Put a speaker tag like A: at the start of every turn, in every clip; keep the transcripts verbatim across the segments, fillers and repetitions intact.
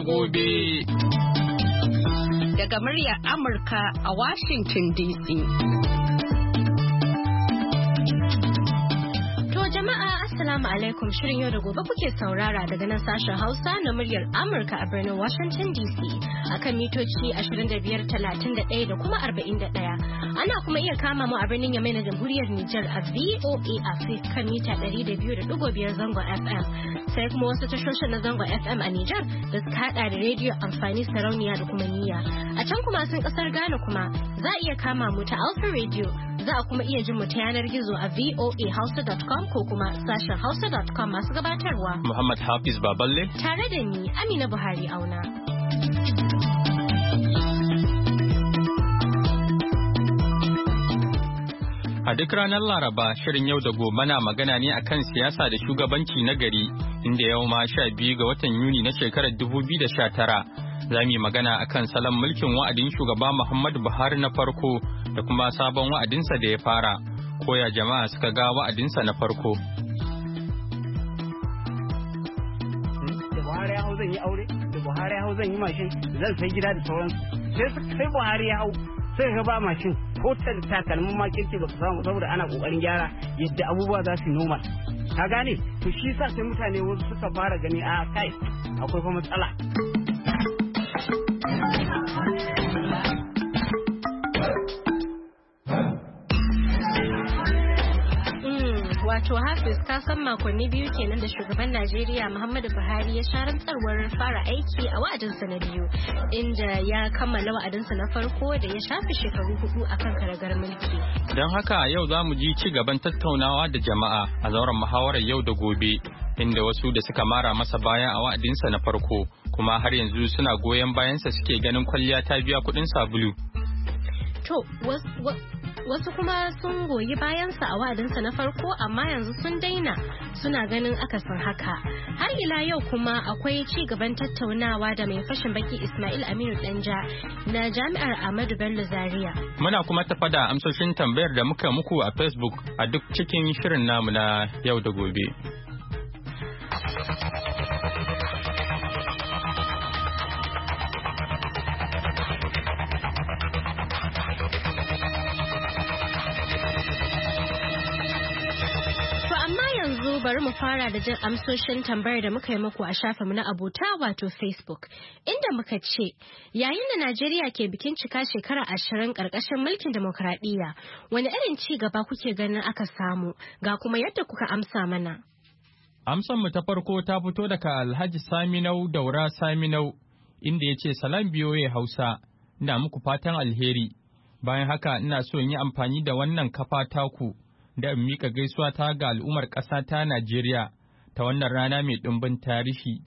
A: gobe.
B: Daga muryar Amurka a Washington D C.
C: Assalamu alaikum, shirin yau da gobe kuke saurara daga nan sashen Hausa na muryar Amurka a birnin Washington D C akan mitoci ashirin da biyar, talatin da ɗaya da kuma arba'in da ɗaya. Ana kuma iya kama mu a birnin Yamai na Jamhuriyar Nijar a V O A Africa kan mita ɗari da biyu da ɗigo biyar zangon F M. Sai kuma wasu tashoshin na zangon F M a Nijar da suka hada da rediyo amfani sarauniya da kuma niyya. A can kuma sun kasar Ghana kuma za a iya kama mu ta Alpha Radio. Za a kuma iya jin mu ta yanar gizo a v o a hausa dot com ko kuma sashen hausa dot com masu gabatarwa.
A: Muhammad Hafiz Baballe.
C: Tare da ni Amina Buhari Auna.
A: A duk ranar Laraba shirin yau da gobe na magana ne akan siyasa da shugabanci na gari inda yau ma sha biyu ga watan Yuni na shekarar dubu biyu da sha tara. Za mu yi magana akan salon mulkin wa'adin shugaba Muhammadu Buhari na farko da kuma sabon wa'adinsa da ya fara. Koya jama'a suka ga wa'adinsa na farko.
D: Da Buhari ya hau zan yi aure, da Buhari ya hau zan yi mashin, zan sai gida da sauransu. Sai Buhari ya hau sai ka ba mashin ko takalmin ma kirki ba ka samu saboda ana kokarin gyara yadda abubuwa za su normal. Ka gane? To shi sa sai mutane wasu suka fara gani a kai akwai fa matsala.
C: Wato Hafiz ka san makonni biyu kenan da shugaban Najeriya Muhammadu Buhari ya sha rantsarwar fara aiki a wa'adinsa na biyu inda ya kammala wa'adinsa na farko da ya shafi shekaru hudu akan karagar mulki.
A: Don haka yau za mu ji ci gaban tattaunawa da jama'a a zauren muhawarar yau da gobe inda wasu da suka mara masa baya a wa'adinsa na farko kuma har yanzu suna goyon bayansa suke ganin kwalliya ta biya kuɗin sabulu.
C: To, wasu kuma sun goyi bayansa a wa'adinsa na farko amma yanzu sun daina suna ganin akasin haka. Har ila yau kuma akwai ci gaban tattaunawa da mai fashin baki Ismail Aminu Danja na Jami'ar Ahmadu Bello Zaria.
A: Muna kuma tafa da amsoshin tambayar da muka muku a Facebook a duk cikin shirin namu na yau da gobe.
C: Bari mu fara da jin amsoshin tambayar da muka yi muku a shafinmu na abota wato Facebook, inda muka ce yayin da Najeriya ke bikin cika shekara ashirin ƙarƙashin mulkin demokradiyya, wani irin ci gaba kuke ganin aka samu, ga kuma yadda kuka amsa mana.
A: Amsanmu ta farko ta fito daga Alhaji Saminau Daura Saminau inda ya ce salam biyoye Hausa, ina muku fatan alheri. Bayan haka ina so in yi amfani da wannan kafa taku da in mika gaisuwa ta ga al'ummar ƙasa ta Najeriya ta wannan rana mai ɗumbin tarihi.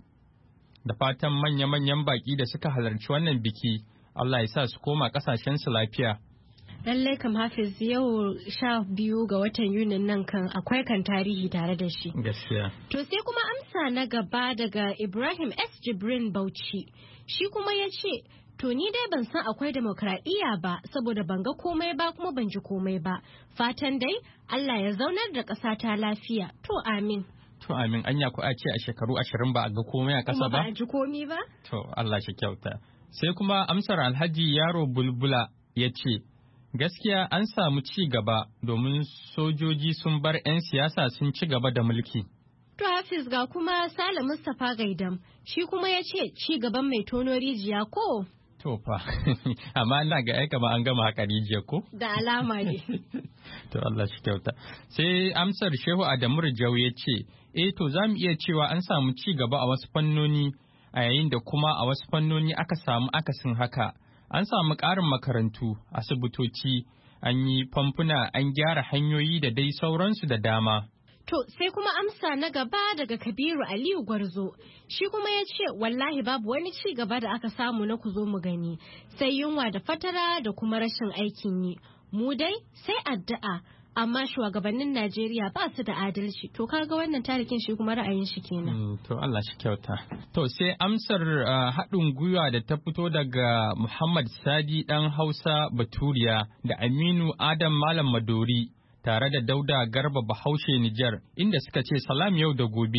A: Da fatan manya-manyan baƙi da suka halarci wannan biki, Allah ya sa su koma ƙasashensu lafiya.
C: Lallai kam Hafiz yau sha biyu ga watan Yunin nan kan akwai kan tarihi tare da shi.
A: Gaskiya.
C: To sai kuma amsa na gaba daga Ibrahim S. Jibrin Bauchi. Shi kuma ya ce, to ni dai ban san akwai demokradiyya ba saboda ban ga komai ba kuma ban ji komai ba. Fatan dai Allah ya zaunar da ƙasa ta lafiya. To amin.
A: To amin, anya ku a ce a shekaru ashirin ba a ga komai a ƙasa ba?
C: Kuma ba a ji komai ba?
A: To Allah shi kyauta. Sai kuma amsar Alhaji Yaro Bulbula ya ce, gaskiya an samu ci gaba domin sojoji sun bar 'yan siyasa sun ci gaba da mulki.
C: To Hafiz ga kuma Sale Mustapha Gaidam, shi kuma ya ce ci gaban mai tono rijiya ko?
A: To fa, amma ina ga aika ma an gama haka rijiya ko?
C: Da alama ne.
A: To Allah shi kyauta. Sai amsar Shehu Adamu Rijau ya ce, eh to za mu iya cewa an samu ci gaba a wasu fannoni a yayin da kuma a wasu fannoni aka samu akasin haka. An samu ƙarin makarantu, asibitoci, an yi famfuna, an gyara hanyoyi da dai sauransu da dama.
C: To sai kuma amsa na gaba daga Kabiru Aliyu Gwarzo, shi kuma ya ce wallahi babu wani ci gaba da aka samu na ku zo mu gani, sai yunwa da fatara da kuma rashin aikin yi. Mu dai sai addu'a, amma shugabannin Najeriya ba su da adalci. To kaga wannan tarikin shi kuma ra'ayin shi kenan.
A: Mm, to Allah shi kyauta. To sai amsar uh, haɗin gwiwa da ta fito daga Muhammad Sadi ɗan Hausa Baturiya da Aminu Adam Malam Madori tare da Dauda Garba Bahaushe Nijar inda suka ce salam yau da gobe.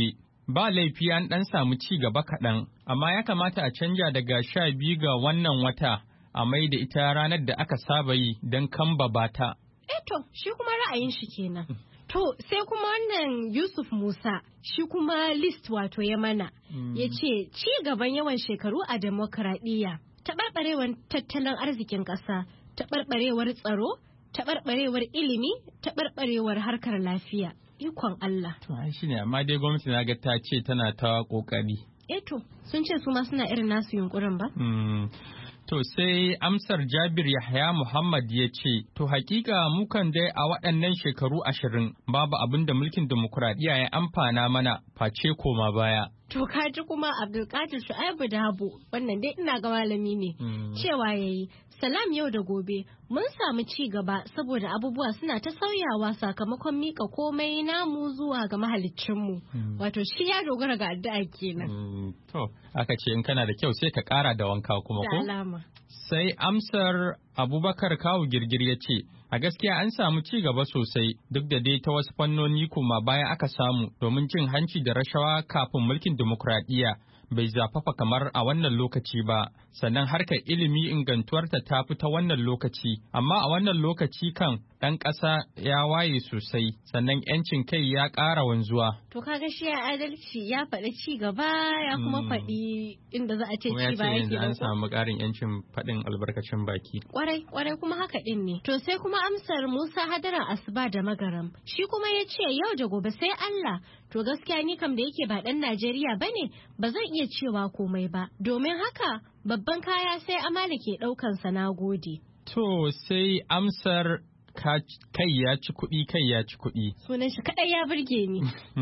A: ba laifi an ɗan samu ci gaba kaɗan, amma ya kamata a canja daga sha biyu ga wannan wata a mai da ita ranar da aka saba yi don kambaba ta.
C: Eh to, shi kuma ra'ayin shi kenan. To, sai kuma wannan Yusuf Musa, shi kuma list wato ya mana, mm. ya ce ci gaban yawan shekaru a demokradiyya, taɓarɓarewar tattalin arzikin ƙasa, taɓarɓarewar tsaro, taɓarɓarewar ilimi, taɓarɓarewar harkar lafiya. Ikon Allah.
A: To, ai shi ne, amma dai gwamnati na ga ta ce tana ta ƙoƙari.
C: Eh to, sun ce su ma suna irin nasu yunƙurin ba?
A: Mm. To sai amsar Jabir Yahya Muhammad ya ce, To hakika mukan dai a waɗannan shekaru ashirin babu abin da mulkin demokuraɗiyya ya amfana mana face koma baya.
C: To kaji kuma Abdulkadir Shu'aibu Dabo, wannan dai ina ga malami ne, mm. cewa yayi Salam yau da gobe mun samu ci gaba saboda abubuwa suna ta sauyawa sakamakon mika komai namu zuwa ga mahaliccinmu. Mm. Wato shi ya dogara ga addu'a kenan.
A: Mm. To aka ce in kana da kyau sai ka ƙara da wanka kuma ko?
C: Da alama.
A: Sai amsar Abubakar Kawu Girgir ya ce, a gaskiya an samu ci gaba sosai duk da dai ta wasu fannoni kuma bayan aka samu domin cin hanci da rashawa kafin mulkin dimokuraɗiyya bai zafafa kamar a wannan lokaci ba, sannan harkar ilimi ingantuwarta ta fi ta wannan lokaci, amma a wannan lokaci kan ɗan ƙasa ya waye sosai, sannan ‘yancin kai ya ƙara wanzuwa.
C: To kaga shi ya adalci ya faɗi ci gaba ya kuma faɗi inda za a ce ci ba yake
A: an samu ƙarin ‘yancin faɗin albarkacin baki.
C: Kwarai, kwarai kuma haka ɗin ne. To sai kuma amsar Musa Hadaran Asuba da Magaram. Shi kuma ya ce yau da gobe sai Allah. To gaskiya ni kam da yake ba ɗan Najeriya ba ne, ba zan iya cewa komai ba. Domin haka babban kaya sai amala ke ɗaukansa na gode.
A: To sai amsar kai ya ci kuɗi kai ya ci kuɗi.
C: Sunan shi kaɗai ya burge ni.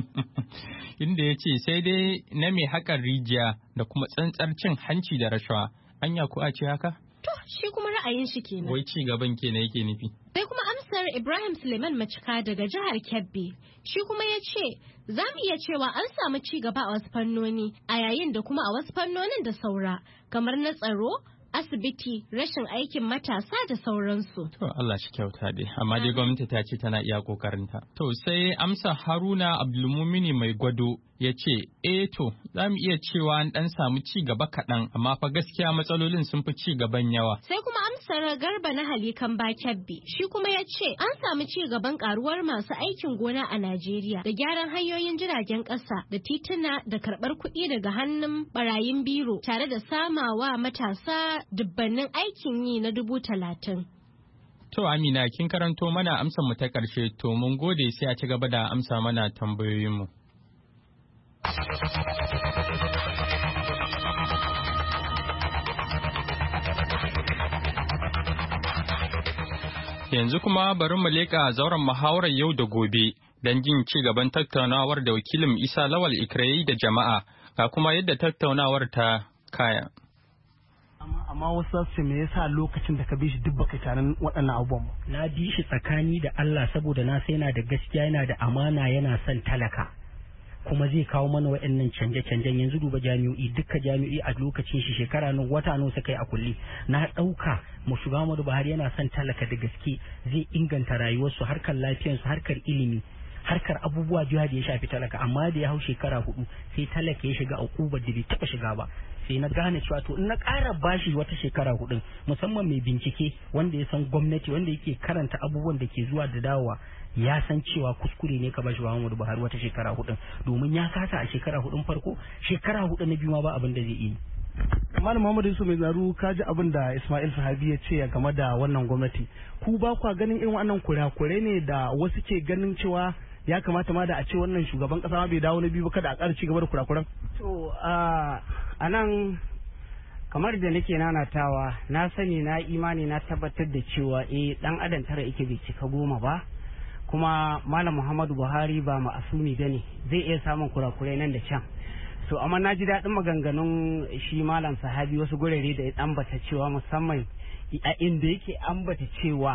A: Inda ya ce sai dai na mai haƙar rijiya da kuma tsantsar cin hanci da rashawa. Anya ku a ce haka?
C: To shi kuma ra'ayin shi kenan.
A: Wai ci gaban kenan yake nufi.
C: Sai kuma amsar Ibrahim Suleiman Macika daga jihar Kebbi. Shi kuma ya ce, za mu iya cewa an samu ci gaba a wasu fannoni, a yayin da kuma a wasu fannonin da saura, kamar na tsaro, asibiti, rashin aikin matasa da sauransu.
A: To Allah shi kyauta dai, amma dai gwamnati ta ce tana iya kokarinta. To sai amsa Haruna Abdulmumini mai gwado ya ce, eh to, za mu iya cewa an ɗan samu ci gaba kaɗan, amma fa gaskiya matsalolin sun fi ci gaban yawa.
C: Sai kuma amsar Garba na Halikan Bakebbi, shi kuma ya ce, an samu ci gaban karuwar masu aikin gona a Najeriya da gyaran hanyoyin jiragen ƙasa da tituna da karɓar kuɗi daga hannun barayin biro tare da samawa matasa dubbannin aikin yi na dubu talatin.
A: To Amina, kin karanto mana amsar mu ta ƙarshe, to mun gode sai a ci gaba da amsa mana tambayoyinmu. Yanzu kuma bari mu leƙa zauren muhawarar yau da gobe don jin ci gaban tattaunawar da wakilin Isa Lawal Ikirayi da jama'a, ga kuma yadda tattaunawar ta kaya.
E: Amma wasu su me yasa lokacin da ka bi shi duk baka tarin waɗannan abubuwan ba?
F: Na bi shi tsakani da Allah saboda na sai yana da gaskiya, yana da amana, yana son talaka. Kuma zai kawo mana waɗannan canje-canjen. Yanzu duba jami'o'i, dukka jami'o'i a lokacin shi shekara nan wata nan suka yi a kulle. Na ɗauka mu shugaba Muhammadu Buhari yana son talaka da gaske, zai inganta rayuwarsu, harkar lafiyarsu, harkar ilimi, harkar abubuwa jiya da ya shafi talaka. Amma da ya hau shekara hudu sai talaka ya shiga ukubar da bai taɓa shiga ba. Sai na gane cewa to in na ƙara bashi wata shekara hudun, musamman mai bincike wanda ya san gwamnati, wanda yake karanta abubuwan da ke zuwa da dawowa, ya san cewa kuskure ne ka bashi Muhammadu Buhari wata shekara hudun, domin ya kasa a shekara hudun farko, shekara hudu na biyu ma ba abin da zai yi.
E: Malam Muhammadu Yusuf Mai Zaru, ka ji abin da Ismail Sahabi ya ce game da wannan gwamnati. Ku ba kwa ganin irin wannan kurakurai ne da wasu ke ganin cewa ya kamata ma da a ce wannan shugaban kasa ma bai dawo na biyu ba, kada a ƙara ci gaba da kurakuran?
D: To a nan kamar da nake nanatawa, na sani na imani na tabbatar da cewa eh dan adam tara yake bai cika goma ba, kuma Malam Muhammadu Buhari ba ma'asumi bane, zai iya samun kurakurai nan da can. So amma na ji daɗin maganganun shi Malam Sahabi wasu gurare da ya ambata cewa, musamman a inda yake ambata cewa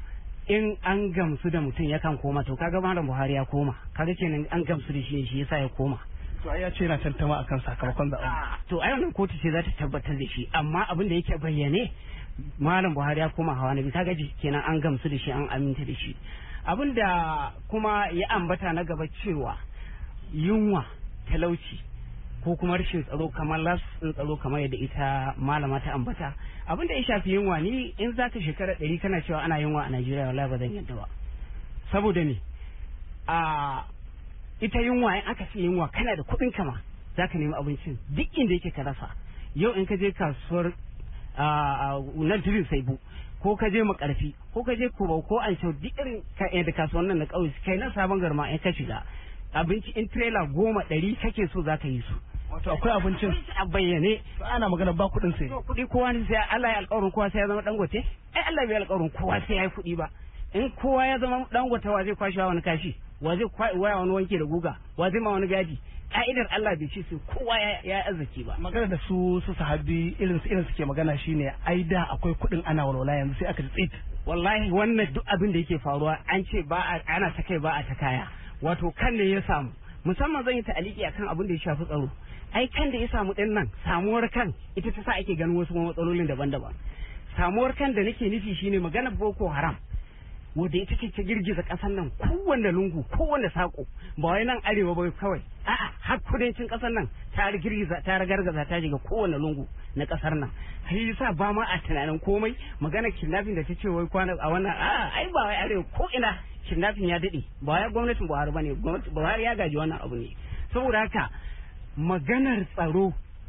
D: in an gamsu da mutum yakan koma. To kaga Malam Buhari ya koma, kaga kenan an gamsu da shi shi yasa ya koma.
E: To ai ya ce yana tantama akan sakamakon da
D: to ai wannan kotu ce za ta tabbatar da shi, amma abin da yake bayyane Malam Buhari ya koma hawa na biyu, kaga kenan an gamsu da shi, an aminta da shi. Abin da kuma ya ambata na gaba cewa yunwa talauci ko kuma rashin tsaro kamar lasin tsaro kamar yadda ita malama ta ambata abin da ya shafi yunwa ni in zaka shekara ɗari kana cewa ana yunwa a Najeriya wallahi ba zan yadda ba saboda ne a ita yunwa in aka ce yunwa kana da kuɗin kama zaka nemi abincin duk inda yake ka rasa yau in ka je kasuwar nan tudun saibu ko ka je makarfi ko ka je kubau ko an duk irin da kasuwannin na ƙauye kai nan sabon garma in ka shiga abinci in trailer goma ɗari kake so zaka yi su
E: wato akwai abincin
D: a bayyane
E: ana magana ba kuɗin sai
D: kuɗi kowa ne sai Allah ya alƙawarin kowa sai ya zama dangote ai Allah bai alƙawarin kowa sai ya yi kuɗi ba in kowa ya zama dangote wa zai kwashi wani kashi wa zai waya wani wanke da guga wa zai ma wani gadi ka'idar Allah bai ce sai kowa ya ya arziki ba
E: magana da su su sahabi irin su irin suke magana shine ai da akwai kuɗin ana walwala yanzu sai aka tsit
D: wallahi wannan duk abin da yake faruwa an ce ba ana ta kai ba a ta kaya wato kan ne ya samu musamman zan yi ta'aliki akan abin da ya shafi tsaro ai kan da ya samu din nan samuwar kan ita ta sa ake ganin wasu matsalolin daban-daban samuwar kan da nake nufi shine magana Boko Haram wanda ita ce ta girgiza ƙasar nan kowanne lungu kowanne sako ba wai nan arewa ba kawai a'a har kudancin ƙasar nan ta girgiza ta ragargaza ta shiga kowanne lungu na ƙasar nan sai yasa ba ma a tunanin komai magana kidnapping da ta ce wai kwana a wannan a'a ai ba wai arewa ko ina kidnapping ya dade ba wai gwamnatin Buhari bane gwamnatin Buhari ya gaji wannan abu ne saboda haka maganar tsaro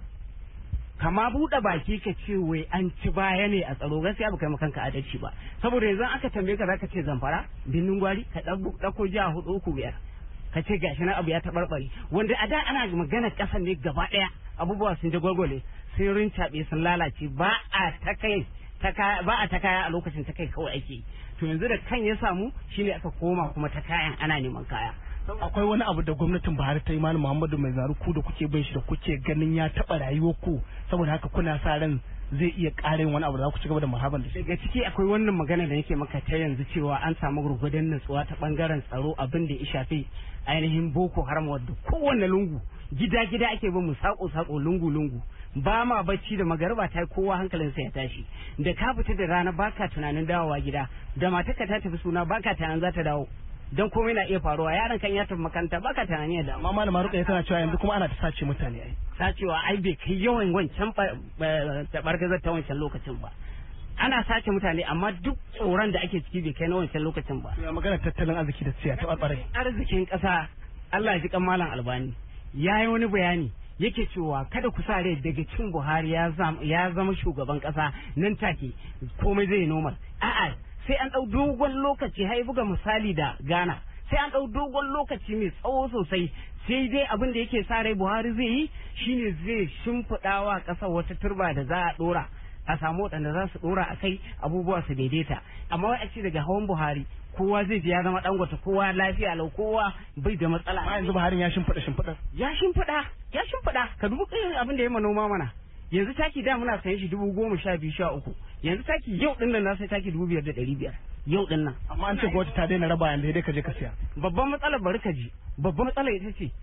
D: kama buɗe baki ka ce wai an ci baya ne a tsaro gaskiya ba kai makanka adalci ba saboda yanzu aka tambaye ka zaka ce Zamfara Binnin Gwari ka ɗauko jiha hudu uku biyar ka ce gashi na abu ya taɓarɓare wanda a da ana maganar ƙasar ne gaba ɗaya abubuwa sun da gwagwale sun rincaɓe sun lalace ba a ta kai ba a ta kaya a lokacin ta kai kawai ake to yanzu da kan ya samu shine aka koma kuma ta kayan ana neman kaya
E: akwai wani abu da gwamnatin Buhari ta yi Malam Muhammadu Mai Zaru ku da kuke bin shi da kuke ganin ya taɓa rayuwar ku saboda haka kuna sa ran zai iya ƙarin wani abu da za ku ci gaba da muhabban da shi
D: daga ciki akwai wannan magana da yake maka ta yanzu cewa an samu gurgudan nutsuwa ta bangaren tsaro abin da ya shafi ainihin Boko Haram wadda kowanne lungu gida gida ake bin mu sako sako lungu lungu ba ma bacci da magariba ta kowa hankalinsa ya tashi da ka fita da rana baka tunanin dawowa gida da matarka ta tafi suna baka tunanin za ta dawo dan komai na iya faruwa yaron kan ya tafi makaranta baka tunani da
E: amma malama Ruqayya tana cewa yanzu kuma ana ta sace mutane ai
D: sacewa ai bai kai yawan wancan tabargazar ta wancan lokacin ba ana sace mutane amma duk tsoron da ake ciki bai kai na wancan lokacin ba
E: ya magana tattalin arziki da tsiya ta ɓaɓɓare
D: arzikin ƙasa Allah ya ji kan malam Albani yayi wani bayani yake cewa kada ku sa rai daga cin Buhari ya zama shugaban ƙasa nan take komai zai normal a'a sai an ɗau dogon lokaci hai buga misali da Ghana sai an ɗau dogon lokaci mai tsawo sosai sai dai abin da yake sa rai Buhari zai yi shine zai shimfiɗa wa ƙasar wata turba da za a ɗora a samu waɗanda za su ɗora a kai abubuwa su daidaita amma wai a ce daga hawan Buhari kowa zai ji ya zama Dangote kowa lafiya lau kowa bai da matsala
E: amma yanzu Buhari ya shimfiɗa shimfiɗa
D: ya shimfiɗa ya shimfiɗa ka dubu irin abin da ya manoma mana yanzu taki da muna sayan shi dubu goma sha biyu sha uku yanzu taki yau din nan na sai taki dubu biyar da ɗari biyar yau din nan
E: amma an ce gwamnati ta daina raba yanzu dai ka je ka siya
D: babban matsalar bari ka ji babban matsalar ita ce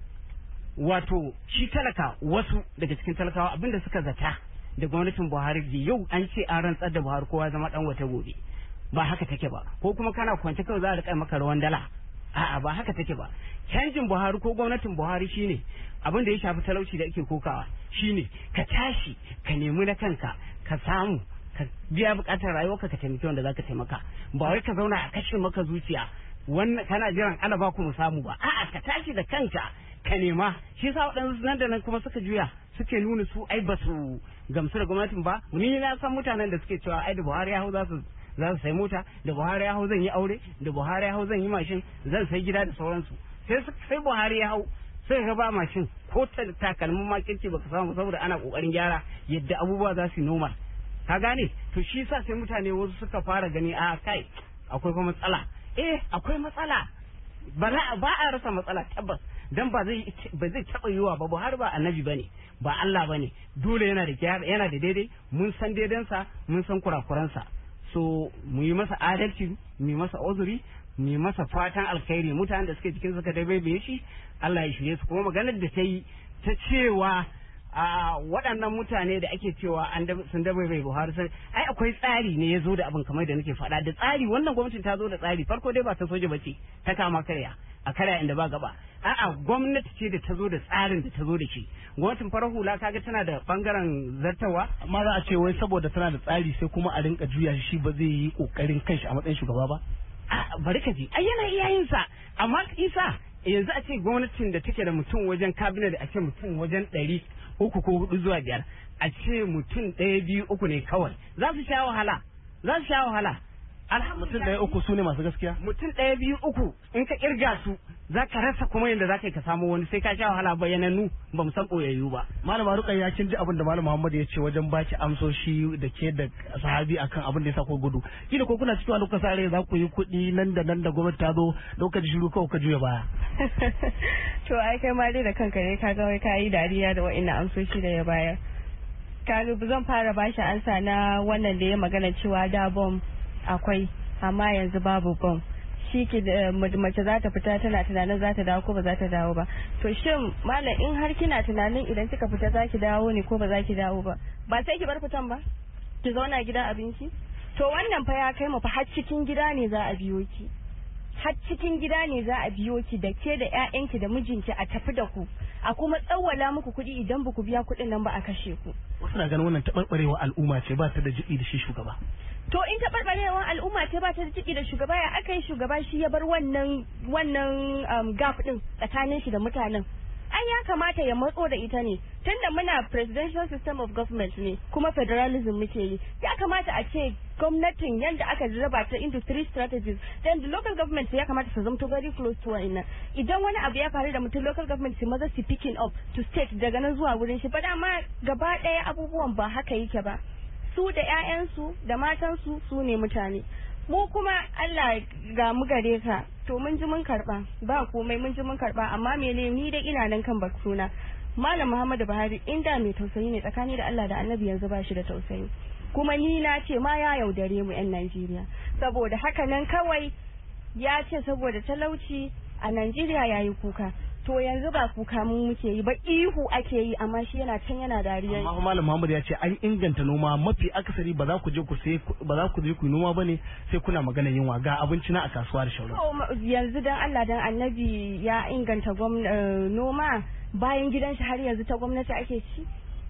D: wato shi talaka wasu daga cikin talakawa abinda suka zata da gwamnatin Buhari da yau an ce an rantsar da Buhari kowa zama dan wata gobe ba haka take ba ko kuma kana kwance kawai za a rika maka rawan dala a'a ba haka take ba canjin Buhari ko gwamnatin Buhari shine abin da ya shafi talauci da ake kokawa shine ka tashi ka nemi na kanka ka samu ka biya bukatar rayuwarka ka taimaki wanda zaka taimaka ba wai ka zauna a kashe maka zuciya wannan kana jiran ana ba ku mu samu ba a'a ka tashi da kanka ka nema shi yasa waɗansu nan da nan kuma suka juya suke nuna su ai ba su gamsu da gwamnatin ba ni na san mutanen da suke cewa ai da Buhari ya hau za su za su sai mota da Buhari ya hau zan yi aure da Buhari ya hau zan yi mashin zan sai gida da sauransu sai sai Buhari ya hau sai ka ba mashin ko takalmin ma kince baka samu saboda ana kokarin gyara yadda abubuwa za su normal ka gane to shi yasa sai mutane wasu suka fara gani a kai akwai kuma matsala eh akwai matsala ba ba a rasa matsala tabbas dan ba zai ba zai taba yiwa ba Buhari ba annabi bane ba Allah bane dole yana da yana da daidai mun san daidansa mun san kurakuransa so mu yi masa adalci mu yi masa uzuri mu yi masa fatan alkhairi mutanen da suke cikin suka dabaibaye shi Allah ya shirye su kuma maganar da ta yi ta cewa a waɗannan mutane da ake cewa an sun dabaibaye Buhari sai ai akwai tsari ne ya zo da abin kamar da nake faɗa da tsari wannan gwamnatin ta zo da tsari farko dai ba ta soja bace ta kama karya a karya inda ba gaba. A'a gwamnati ce da ta zo da tsarin da ta zo da shi. Gwamnatin farar hula kaga tana da bangaren zartawa.
E: Amma za a ce wai saboda tana da tsari sai kuma a rinka juya shi ba zai yi kokarin kanshi a matsayin shugaba ba.
D: A bari ka ji ai yana iya yin sa amma isa yanzu a ce gwamnatin da take da mutum wajen cabinet a ce mutum wajen ɗari uku ko hudu zuwa biyar a ce mutum ɗaya biyu uku ne kawai za su sha wahala za su sha wahala.
E: Mutum ɗaya uku su ne masu gaskiya?
D: Mutum ɗaya biyu uku in ka kirga su za ka rasa kuma yadda za ka yi ka samu wani sai ka sha wahala bayanannu ba mu san ɓoyayyu ba.
E: Malama Rukayya kin ji abin da Malam Muhammad ya ce wajen baki amsoshi da ke da sahabi akan abin da ya sa ko gudu. Kila ko kuna cikin lokacin sare za ku yi kuɗi nan da nan da gwamnati ta zo lokaci shiru kawai ka juya baya.
G: To ai kai ma dai da kanka ne ka ga wai ka yi dariya da wa'annan amsoshi da ya bayar. Kalu zan fara bashi ansa na wannan da ya magana cewa da bom akwai amma yanzu babu bom. Shi ke da mace za ta fita tana tunanin za ta dawo ko ba za ta dawo ba. To shin malam in har kina tunanin idan kika fita za ki dawo ne ko ba za ki dawo ba, ba sai ki bar fitan ba ki zauna gidan abinci? To wannan fa ya kai mu fa har cikin gida ne za a biyo ki, har cikin gida ne za a biyo ki da ke da ƴaƴanki da mijinki a tafi da ku, a kuma tsawwala muku kuɗi idan ba ku biya kuɗin nan ba a kashe ku.
E: Wasu na ganin wannan taɓarɓarewa al'umma ce ba ta da jiƙi da shi shugaba.
G: To in taɓarɓarewar al'umma ce ba ta da jiƙi da shugaba, ya aka yi shugaba shi ya bar wannan wannan um, gap ɗin tsakanin shi da mutanen. Ai ya kamata ya matso da ita ne, tunda muna presidential system of government ne kuma federalism muke yi, ya kamata a ce gwamnatin yadda aka raba ta into three strategies, then the local government ya kamata su zamto very close to wa'innan. Idan wani abu ya faru da mutum local government su maza su picking up to state daga nan zuwa wurin shi, ba dama gaba ɗaya abubuwan ba haka yake ba. Su da 'ya'yansu da matansu su ne mutane. Mu kuma Allah ga mu gare ka, to mun ji mun karba ba komai, mun ji mun karba, amma mene ni da ina nan kan bakuna. Malam Muhammadu Buhari inda mai tausayi ne tsakani da Allah da Annabi yanzu ba shi da tausayi, kuma ni na ce ma ya yaudare mu 'yan Najeriya, saboda haka nan kawai ya ce saboda talauci a Najeriya yayi kuka. To yanzu ba kuka mun muke yi ba, ihu ake yi, amma shi yana can yana dariya.
E: Amma Malam Muhammad ya ce an inganta noma, mafi akasari ba za ku je ku sai ba za ku je ku noma bane sai kuna magana yunwa ga abinci na a kasuwa da shauran.
G: Yanzu dan Allah dan Annabi ya inganta noma bayan gidan shi har yanzu ta gwamnati ake ci.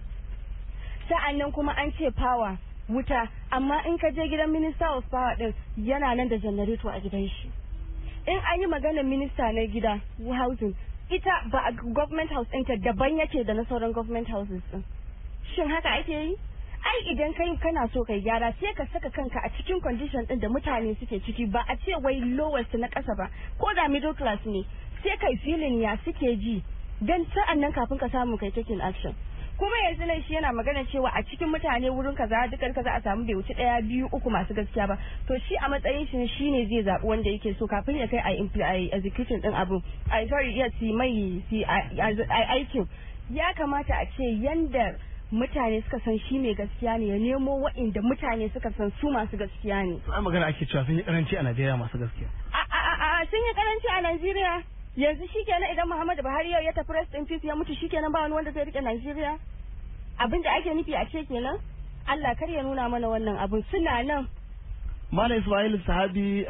G: Sa'annan kuma an ce power wuta, amma in ka je gidan Minister of Power din yana nan da generator a gidan shi. In an yi maganar minista na gida housing, ita ba a government house ɗinta daban yake da na sauran government houses ɗin. Shin haka ake yi? Ai idan kai kana so kai gyara sai ka saka kanka a cikin condition ɗin da mutane suke ciki, ba a ce wai lowest na ƙasa ba, ko da middle class ne sai kai feeling ya suke ji dan sa'an nan kafin ka samu kai taking action. Kuma yanzu nan shi yana magana cewa a cikin mutane wurin kaza dukkan kaza a samu bai wuce daya biyu uku masu gaskiya ba, to shi a matsayin shi shine zai zabi wanda yake so kafin ya kai a execution din abu a sorry yes si mai si aikin. Ya kamata a ce yanda mutane suka san shi mai gaskiya ne ya nemo wa'inda mutane suka san su masu gaskiya ne.
E: Ai magana ake cewa sun yi karanci a Najeriya masu gaskiya.
G: A a a sun yi karanci a Najeriya. Yanzu shikenan idan Muhammadu Buhari yau ya tafi rest in peace ya mutu shikenan ba wani wanda zai rike Najeriya. Abin da ake nufi a ce kenan, Allah kar ya nuna mana wannan abin, suna nan.
E: Malam Ismail Sahabi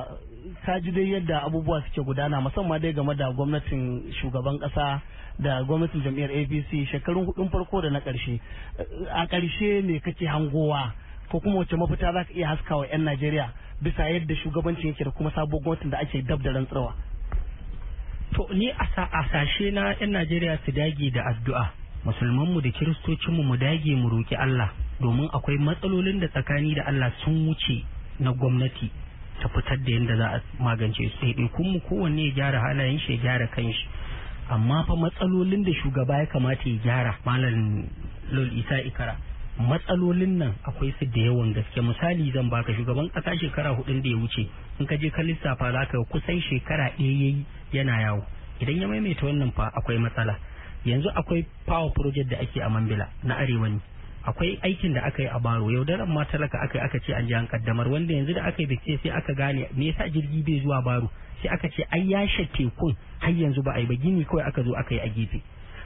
E: ka ji dai yadda abubuwa suke gudana musamman dai game da gwamnatin shugaban kasa da gwamnatin jam'iyyar A P C shekarun hudun farko da na karshe. A karshe me kake hangowa ko kuma wace mafita za ka iya haskawa 'yan Najeriya bisa yadda shugabancin yake da kuma sabon gwamnatin da ake dab da rantsarwa?
F: To ni a sashe na 'yan Najeriya su dage da addu'a, musulmanmu da kiristocinmu mu dage mu roki Allah, domin akwai matsalolin da tsakani da Allah sun wuce na gwamnati ta fitar da yadda za a magance su. Sai kun mu kowanne ya gyara halayen shi, ya gyara kanshi, amma fa matsalolin da shugaba ya kamata ya gyara, Malam Lol Isa Ikara, matsalolin nan akwai su da yawan gaske. Misali zan baka, shugaban kasa shekara hudun da ya wuce in ka je ka lissafa za ka kusan shekara ɗaya yayi yana yawo. Idan ya maimaita wannan fa akwai matsala. Yanzu akwai power project da ake a Mambila na arewa ne, akwai aikin da aka yi a Baro, yaudaran ma talaka aka yi aka ce an ji an kaddamar, wanda yanzu da aka yi bincike sai aka gane me yasa jirgi bai zuwa Baro, sai aka ce ai ya tekun har yanzu ba a yi ba, gini kawai aka zo aka yi a gefe.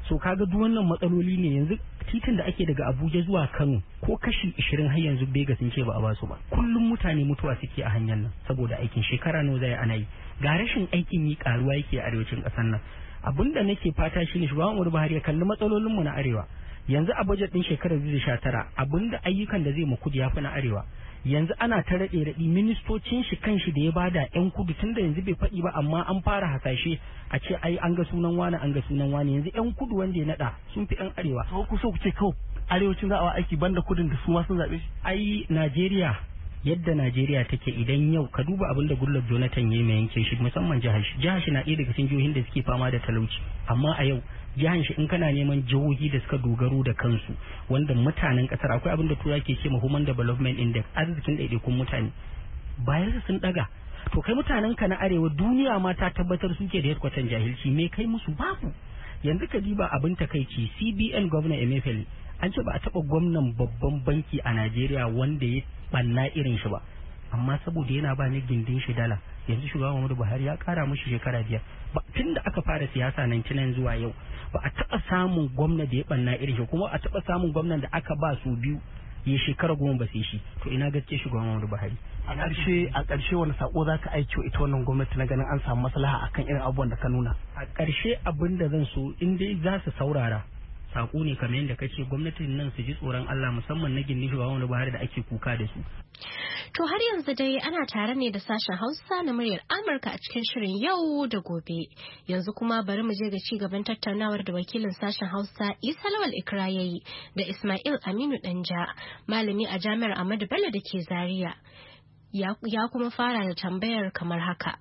F: so kaga duk wannan matsaloli ne. Yanzu titin da ake daga Abuja zuwa Kano ko kashi ishirin har yanzu Bega sun ce ba a basu ba. Kullum mutane mutuwa suke a hanyar nan saboda aikin shekara nawa zai ana yi. Ga rashin aikin yi karuwa yake a arewacin ƙasar nan. Abinda nake fata shine shugaban Muhammadu Buhari ya kalli matsalolin mu na arewa. Yanzu a budget din shekarar dubu biyu da sha tara abinda ayyukan da zai mu kudu ya fi na arewa. Yanzu ana ta raɗe raɗi ministocin shi kanshi da ya bada yan kudu tunda yanzu bai faɗi ba amma an fara hasashe a ce ai an ga sunan wani an ga sunan wani yanzu yan kudu wanda ya nada sun fi yan arewa.
E: To ku so ku ce kawai arewacin za a aiki banda kudin da su ma sun zabe shi.
F: Ai Najeriya yadda Najeriya take idan yau ka duba abin da Goodluck Jonathan ya yi mai yankin shi musamman jihar shi jihar shi na ɗaya daga cikin jihohin da suke fama da talauci amma a yau jihar shi in kana neman jihohi da suka dogaro da kansu wanda mutanen kasar akwai abin da tura ke ce ma Human Development Index arzikin ɗaiɗaikun mutane bayan sun daga to kai mutanen ka na arewa duniya ma ta tabbatar suke da yadkwatan jahilci me kai musu babu. Yanzu ka diba abin takaici C B N Governor Emefiele an ce ba a taɓa gwamnan babban banki a Najeriya wanda ya banna irin shi ba amma saboda yana ba ni gindin shi dala yanzu shugaban Muhammadu Buhari ya kara mushi shekara biyar ba tun da aka fara siyasa nan cinan zuwa yau ba a taɓa samun gwamna da ya banna irin shi kuma a taɓa samun gwamnan da aka ba su biyu ya shekara goma ba sai shi to ina gaske shugaban Muhammadu Buhari.
E: A ƙarshe a ƙarshe wani sako za ka aiki ita wannan gwamnati na ganin an samu maslaha akan irin abubuwan da ka nuna.
F: A ƙarshe abin da zan so in dai za su saurara sako ne kamar yadda kace gwamnatin nan su ji tsoron Allah musamman na gindin shugaban wani Buhari da ake kuka da su.
C: To har yanzu dai ana tare ne da sashen Hausa na muryar Amurka a cikin shirin yau da gobe. Yanzu kuma bari mu je ga ci gaban tattaunawar da wakilin sashen Hausa Isa Lawal Ikra yayi da Ismail Aminu Danja, malami a Jami'ar Ahmadu Bello da ke Zaria. Ya, ya kuma fara da tambayar kamar haka.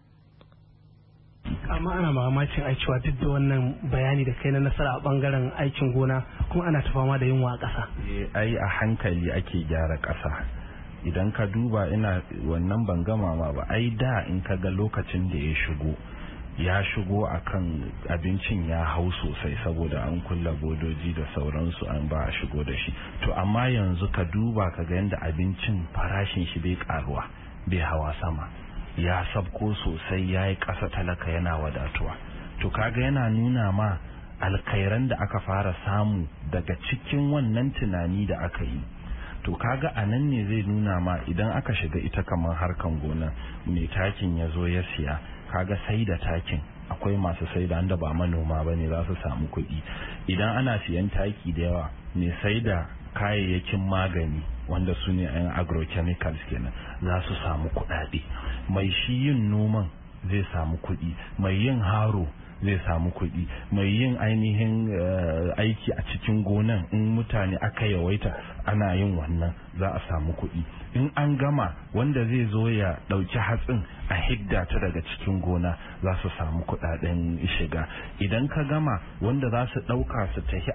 E: Amma ana mamacin aicewa duk da wannan bayani da kai na nasara a bangaren aikin gona kuma ana ta fama da yunwa a ƙasa.
H: Ai a hankali ake gyara ƙasa. Idan ka duba ina wannan ban gama ma ba ai da in ka ga lokacin da ya shigo ya shigo akan abincin ya hau sosai saboda an kulla bodoji da sauransu an ba a shigo da shi. To amma yanzu ka duba ka ga yadda abincin farashin shi bai karuwa bai hawa sama. Ya sabko sosai ya yi ƙasa talaka yana wadatuwa to kaga yana nuna ma alkhairan da aka fara samu daga cikin wannan tunani da aka yi to kaga a nan ne zai nuna ma idan aka shiga ita kamar harkan gona mai takin ya zo ya siya kaga sai da takin akwai masu sai da da ba manoma ba ne za su samu kuɗi idan ana siyan taki da yawa mai sai da kayayyakin magani wanda su ne yan agrochemicals kenan za su samu kuɗaɗe mai shi yin noman zai samu kuɗi mai yin haro zai samu kuɗi mai yin ainihin aiki a cikin gonan in mutane aka yawaita ana yin wannan za a samu kuɗi in an gama wanda zai zo ya ɗauki hatsin a hidda ta daga cikin gona za su samu kuɗaɗen shiga idan ka gama wanda za su ɗauka su tafi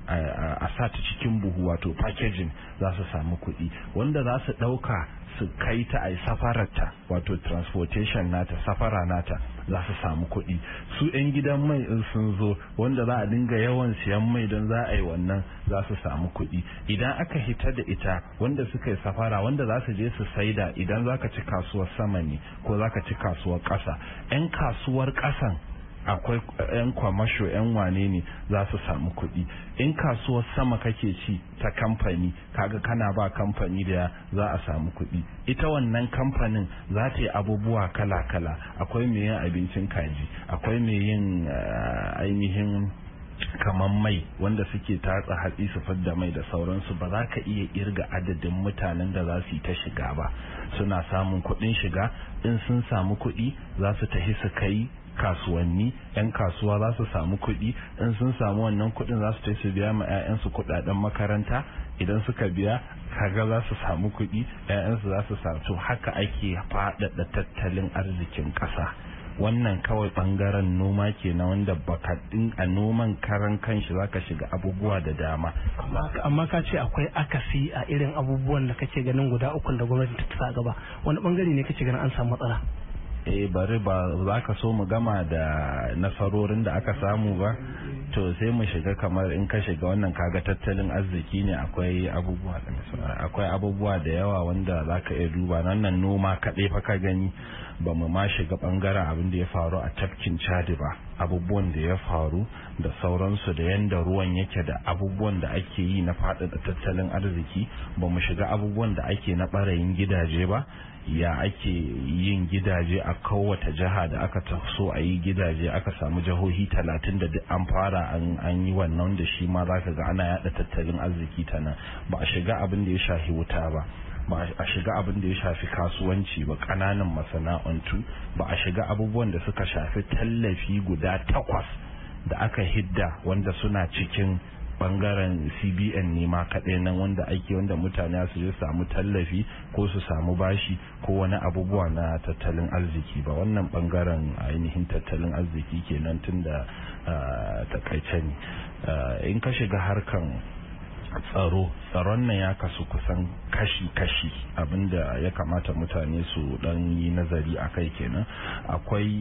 H: a sa ta cikin buhu wato packaging za su samu kuɗi wanda za su ɗauka su kai ta a safararta wato transportation nata safara nata za su samu kuɗi su 'yan gidan mai in sun zo wanda za a dinga yawan siyan mai don za a yi wannan za su samu kuɗi idan aka hita da ita wanda suka yi safara wanda za su je su saida idan za ka ci kasuwar sama ne ko za ka ci kasuwar ƙasa 'yan kasuwar ƙasan akwai yan kwamasho yan wane ne za su samu kuɗi in kasuwar sama kake ci ta kamfani kaga kana ba kamfani da za a samu kuɗi ita wannan kamfanin za ta yi abubuwa kala-kala akwai mai yin abincin kaji akwai mai yin ainihin kamar mai wanda suke tatsa hatsi su fidda mai da sauransu ba za ka iya irga adadin mutanen da za su yi ta shiga ba suna samun kuɗin shiga in sun samu kuɗi za su tafi su kai kasuwanni yan kasuwa za su samu kuɗi in sun samu wannan kuɗin za su tafi su biya ma 'ya'yansu kuɗaɗen makaranta idan suka biya kaga za su samu kuɗi 'ya'yansu za su samu to haka ake faɗaɗa tattalin arzikin ƙasa wannan kawai bangaren noma kenan wanda baka din a noman karan kanshi zaka shiga abubuwa da dama
E: amma ka ce akwai akasi a irin abubuwan da kake ganin guda uku da gwamnati ta sa gaba wani bangare ne kake ganin an samu matsala
H: eh bari ba za ka so mu gama da nasarorin da aka samu ba, to sai mu shiga kamar in ka shiga wannan kaga tattalin arziki ne, akwai abubuwa da akwai abubuwa da yawa wanda za ka iya duba. Wannan noma kaɗai fa ka gani, ba mu ma shiga bangaren abin da ya faru a tafkin Chad ba, abubuwan da ya faru da sauransu, da yanda ruwan yake, da abubuwan da ake yi na faɗaɗa tattalin arziki. Ba mu shiga abubuwan da ake na ɓarayin gidaje ba, ya ake yin gidaje a kowace jiha da aka so a yi gidaje, aka samu jihohi talatin da an fara an yi wannan, da shi ma za ka ga ana yada tattalin arziki ta nan. Ba a shiga abin da ya shafi wuta ba, ba a shiga abin da ya shafi kasuwanci ba, kananan masana'antu, ba a shiga abubuwan da suka shafi tallafi guda takwas da aka hidda wanda suna cikin bangaren C B N ne ma kaɗai nan, wanda ake wanda mutane su je samu tallafi ko su samu bashi ko wani abubuwa na tattalin arziki ba. Wannan bangaren ainihin tattalin arziki kenan, tun da takaice ne. In ka shiga harkan tsaro, tsaron nan ya kasu kusan kashi-kashi, abinda ya kamata mutane su dan yi nazari a kai kenan. Akwai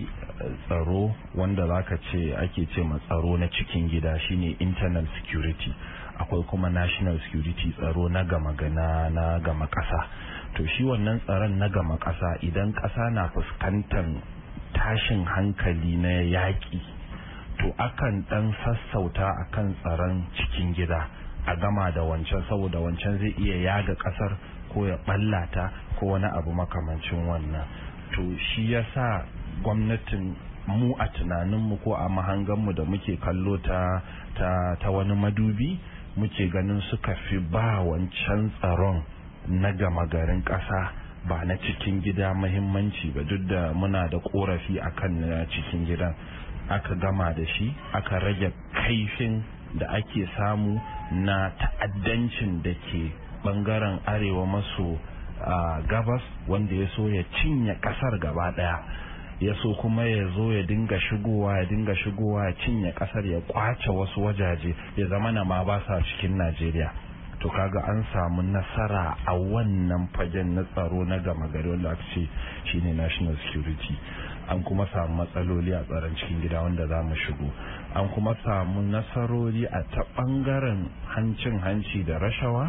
H: tsaro wanda zaka ce ake ce ma tsaro na cikin gida, shine internal security. Akwai kuma national security, tsaro na gama gana na gama kasa. To shi wannan tsaron na gama kasa, idan kasa na fuskantar tashin hankali na yaki, to akan dan sassauta akan tsaron cikin gida a gama da wancan, saboda wancan zai iya yaga kasar ko ya ballata ko wani abu makamancin wannan. To shi yasa gwamnatin mu a tunaninmu ko a mahanganmu da muke kallo ta ta, ta wani madubi, muke ganin suka fi ba wancan tsaron na gama garin kasa ba na cikin gida muhimmanci ba, duk da muna da korafi akan na cikin gidan. Aka gama da shi, aka rage kaifin da ake samu na ta'addancin da ke bangaren arewa maso gabas, wanda ya so ya cinye kasar gaba daya, ya so kuma ya zo ya dinga shigowa ya dinga shigowa ya cinye kasar, ya kwace wasu wajaje, ya zama na ma ba sa cikin Najeriya. To kaga an samu nasara a wannan fagen na tsaro na gama gari wanda aka ce shine national security. An kuma samu matsaloli a tsaron cikin gida wanda za mu shigo. An kuma samu nasarori a ta bangaren hancin hanci da rashawa,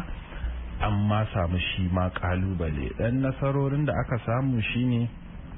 H: amma samu shi ma kalubale. Dan nasarorin da aka samu shine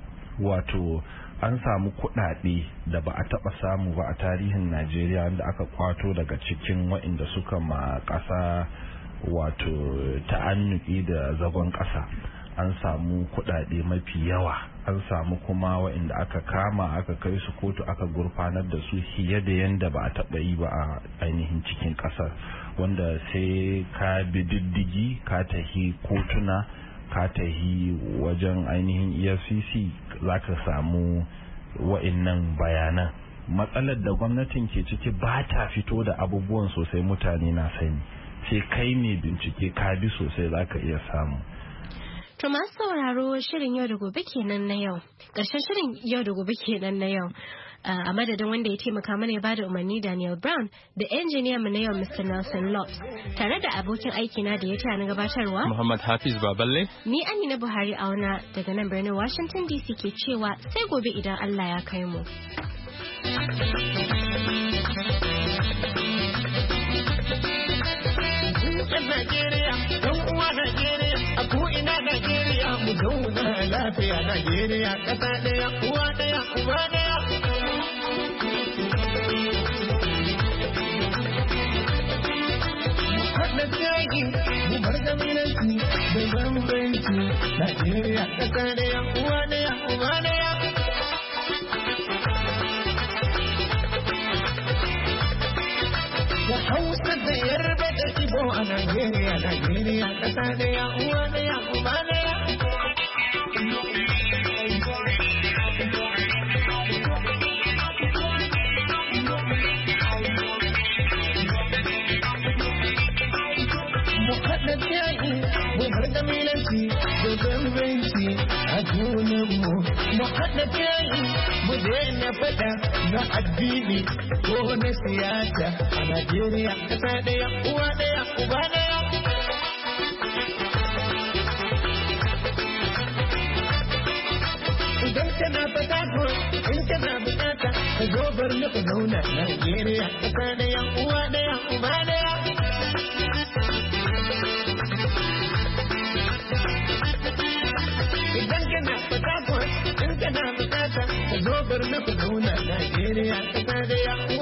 H: wato an samu kuɗaɗe da ba a taɓa samu ba a tarihin Najeriya, wanda aka kwato daga cikin waɗanda suka ma ƙasa wato ta'annuki da zagon ƙasa. An samu kuɗaɗe mafi yawa, an samu kuma waɗanda aka kama aka kai su kotu aka gurfanar da su fiye da yanda ba a taɓa yi ba a ainihin cikin ƙasar, wanda sai ka bi diddigi ka tahi kotuna, ka tahi wajen ainihin E F C C za ka samu waɗannan bayanan. Matsalar da gwamnatin ke ciki ba ta fito da abubuwan sosai, mutane na sani, sai kai mai bincike ka bi sosai za ka iya samu.
C: To masu sauraro, shirin yau da gobe kenan na yau. Ƙarshen shirin yau da gobe kenan na yau. A madadin wanda ya taimaka mana ya bada umarni Daniel Brown da injiniyan mu na yau Mister Nelson Lott, tare da abokin aiki na da ya tana gabatarwa
A: Muhammad Hafiz Baballe.
C: Ni Amina Buhari auna daga nan birnin Washington D C ke cewa sai gobe idan Allah ya kai mu.
I: Najeriya, ɗan uwa Najeriya, a ko'ina Najeriya, mu zauna lafiya Najeriya, ƙasa ɗaya, uwa ɗaya, uba ɗaya. Mu haɗa yaƙi, mu bar ƙabilanci da bambanci, Najeriya, ƙasa ɗaya, uwa ɗaya, uba ɗaya. Da Hausa da Yarba da Ibo a Najeriya, Najeriya ƙasa ɗaya, uwa ɗaya, uba ɗaya. Mu haɗa yaƙi, mu bar ƙabilanci da bambanci a junanmu. Mu haɗa yaƙi, mu daina faɗa na addini ko na siyasa a Najeriya, ƙasa ɗaya, uwa ɗaya, uba ɗaya. Idan kana fata ko in kana bukata ka zo bar na ku zauna Najeriya kasa da yan uwa da yan uba da ya idan kana fata ko in kana bukata ka zo bar na ku zauna Najeriya kasa da yan